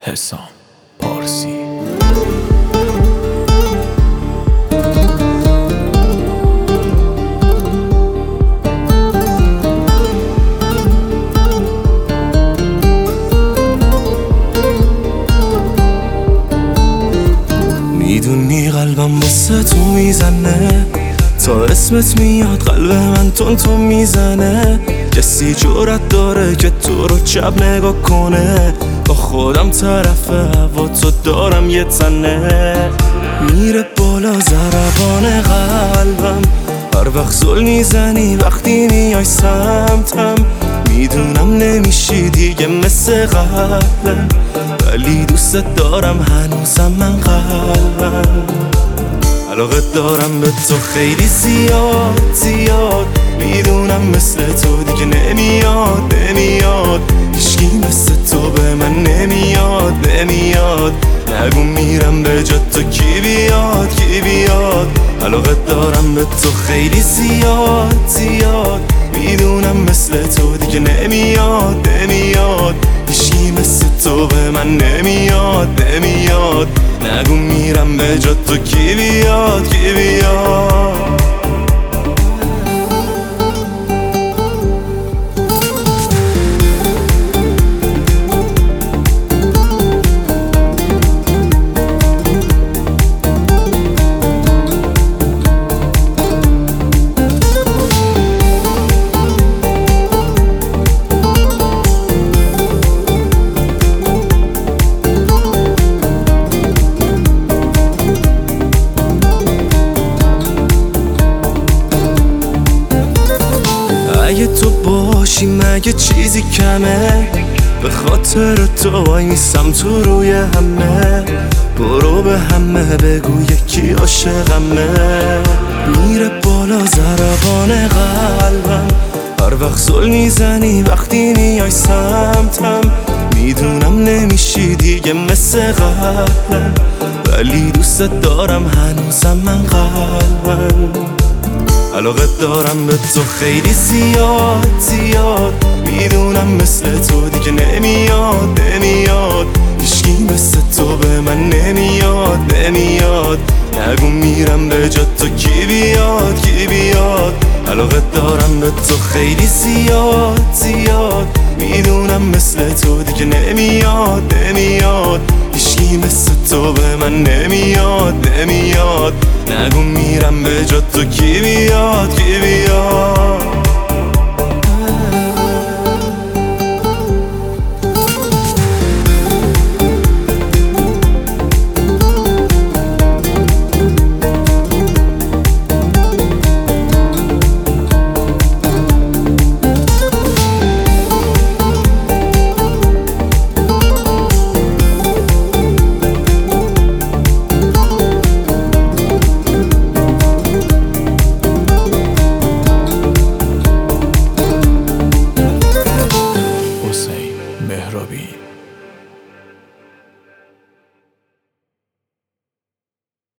حسام پارسی. میدونی قلبم واسه تو میزنه، تا اسمت میاد قلب من تون میزنه. کسی جرأت داره که تو رو چپ نگاه کنه؟ با خودم طرف هوا تو دارم یه تنه. میره بالا ضربان قلبم، هر وقت زل میزنی وقتی میای سمتم. میدونم نمیشی دیگه مثل قبلم، ولی دوست دارم هنوزم من قلبم. علاقه دارم به تو خیلی زیاد. میدونم مثل تو دیگه نمیاد هیچکی مثل تو به من نمیاد. نگو میرم به جا تو کی بیاد. علاقه دارم به تو خیلی زیاد. میدونم مثل تو دیگه نمیاد هیچکی مثل تو به من نمیاد. نگو میرم به جا تو کی بیاد. اگه تو باشی مگه چیزی کمه؟ به خاطر تو وای میسم تو روی همه. برو به همه بگو یکی عاشقمه. میره بالا ضربان قلبم، هر وقت زل میزنی وقتی میای سمتم. میدونم نمیشی دیگه مثل قبلم، ولی دوست دارم هنوزم من قلبم. علاقه دارم به تو خیلی زیاد. میدونم مثل تو دیگه نمیاد هیچکی مثل تو به من نمیاد. نگو میرم به جا تو کی بیاد. علاقه دارم به تو خیلی زیاد. میدونم مثل تو دیگه نمیاد هیچکی مثل تو به من نمیاد. نگو میرم به جا تو کی بیاد.